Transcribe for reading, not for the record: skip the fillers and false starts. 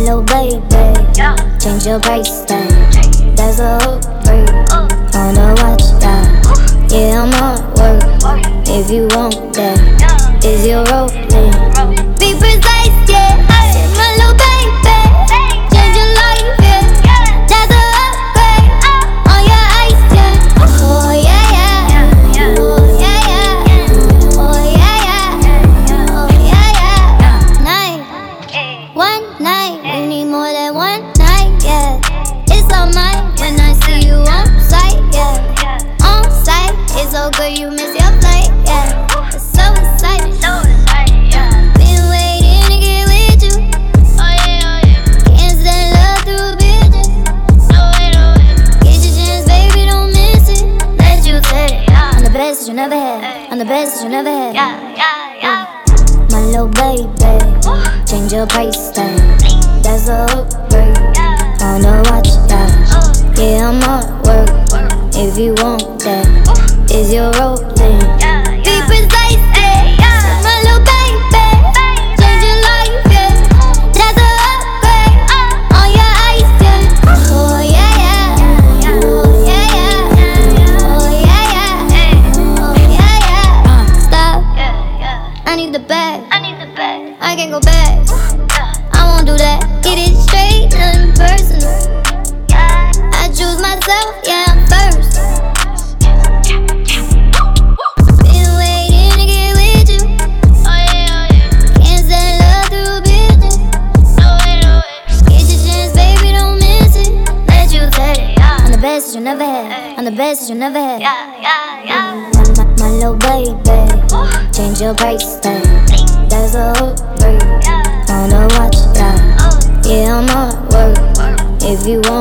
little baby, change your price tag. That's a hook break on the watch, yeah, I'm on work. If you want that, is your rolling? Be precise, yeah. My little baby, change your life, yeah. That's a upgrade on your ice, yeah. Oh yeah, yeah. Oh yeah, yeah. Oh yeah, yeah. Oh yeah, yeah. Night, one night, we need more than one night, yeah. It's all mine when I see you on sight, yeah. On sight, it's so good you miss your flight, yeah. It's so exciting, yeah. Been waiting to get with you. Oh yeah, can't stand love through bitches. Get your chance, baby, don't miss it. Let you take it. I'm the best that you never had. I'm the best that you never had. My little baby, change your price tag. That's a upgrade on the watch, yeah, I'm on work. If you want that, is your rolling? Be precise, yeah. My little baby, change your life, yeah. That's a upgrade on your ice, yeah. Oh yeah, yeah. Oh yeah, yeah. Oh yeah, yeah. Oh yeah, yeah. Stop. I need the bag. I can't go back. I won't do that. Get it straight and personal. I choose myself, yeah, I'm first. Been waiting to get with you. Can't stand love through bitches. Get your chance, baby, don't miss it. Let you take it. I'm the best that you never had. I'm the best that you never had. My little baby, change your price tag. That's a hook break on the watch, yeah, I'm on work. If you want